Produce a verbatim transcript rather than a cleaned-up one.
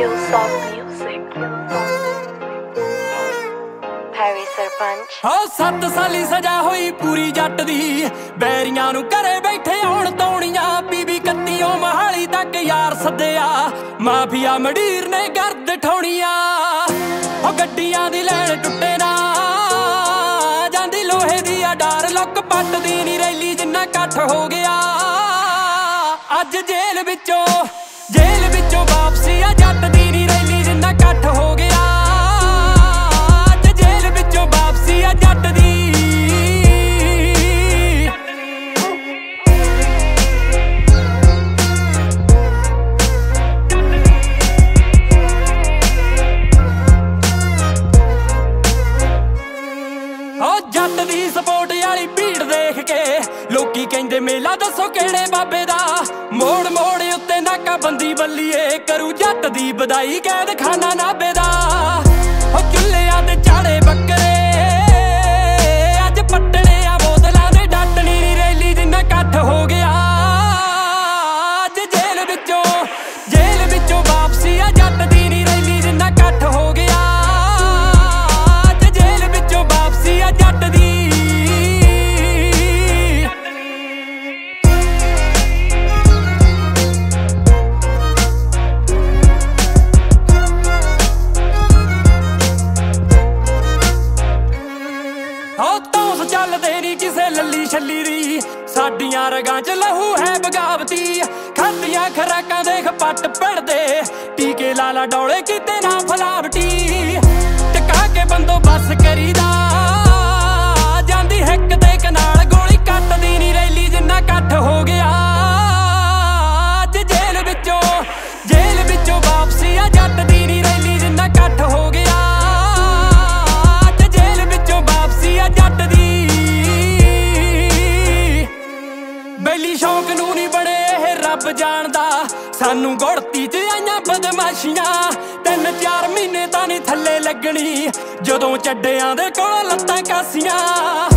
Qsoft Music Harry sarpanch हो सत्त साली सजा हुई पूरी जट दी बैरियां नू घरे बैठे आउण तौणियां बीबी कत्तियों महाली तक यार सद्दिया माफिया मंडीर ने गर्द ठौणियां हो गड्डियां दी लैन टुटे ना जांदी लोहे दी डार लुक पट दी नी रैली जिन्ना कट्ठ हो गया अज जेल विचों जेल विचों वापसी आ जट दी नी रैली जिन्ना कट्ठ हो गया जट दी जट दी सपोर्ट वाली भीड़ देख के लोकी कहंदे मेला दसो केड़े बाबे दा मोड़ मोड़ उत्ते नाकाबंदी बल्लीए करू जट दी बधाई कैद खाना नाबे दा चुल्लियां ते चाड़े बकरे पट्टने आ बोतलां दे डटनी नी रैली जिन्ना कट्ठ हो गया अज जेल विचों जेल विचों वापसी आ जट दी नी रैली जिन्ना कट्ठ हो गया अज जेल विचों वापसी आ जट दी चलदे नी किसे लली छली दी साडियां रगां च लहू है बगावती खादियां खराकां देख पट पड़दे टीके लाला डौले कीते ना फलावटी टका के बंदो बस करीदा जांदी हिक दे कनाल गोली कट दी नी रैली जिन्ना कट्ठ हो गया अज जेल विचों जेल विचों वापसी आ जट दी नी रैली जिन्ना कट्ठ हो गया अज जेल विचों वापसी आ जट दी बैली शौक नू नी बड़े रब जानदा सानू गुड़ती च आईयां बदमाशियां तीन चार महीने तां नी थल्ले लगनी जदों चड्डियां दे कोल लत्तां कासियां